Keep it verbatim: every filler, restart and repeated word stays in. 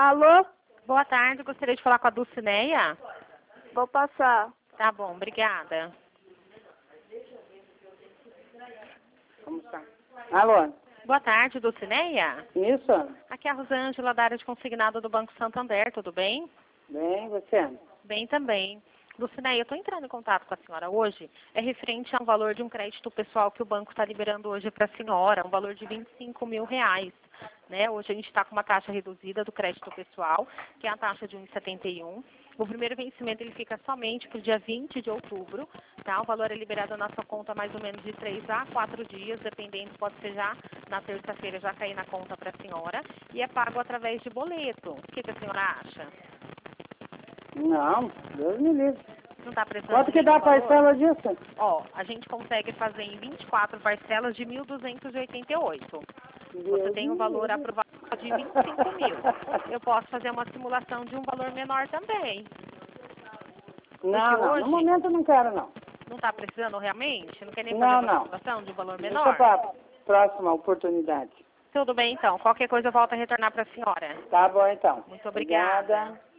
Alô? Boa tarde, gostaria de falar com a Dulcineia. Vou passar. Tá bom, obrigada. Como está? Alô? Boa tarde, Dulcineia. Isso? Aqui é a Rosângela, da área de consignado do Banco Santander, tudo bem? Bem, você? Bem também. Dulcineia, eu estou entrando em contato com a senhora hoje, é referente a um valor de um crédito pessoal que o banco está liberando hoje para a senhora, um valor de vinte e cinco mil reais. Né? Hoje a gente está com uma taxa reduzida do crédito pessoal, que é a taxa de um vírgula setenta e um. O primeiro vencimento ele fica somente para o dia vinte de outubro. Tá? O valor é liberado na sua conta mais ou menos de três a quatro dias, dependendo, pode ser já na terça-feira já cair na conta para a senhora. E é pago através de boleto. O que, que a senhora acha? Não, Deus me livre. Não está precisando Quanto de que dá a nenhum valor? parcela disso? Ó, a gente consegue fazer em vinte e quatro parcelas de mil duzentos e oitenta e oito. Você Deus tem um me valor livre. aprovado de vinte e cinco mil. Eu posso fazer uma simulação de um valor menor também. Não, não, hoje- no momento eu não quero, não. Não está precisando realmente? Não quer nem Não, fazer uma não. simulação de um valor Deixa menor? para próxima oportunidade. Tudo bem, então. Qualquer coisa eu volto a retornar para a senhora. Tá bom, então. Muito obrigada. Obrigada.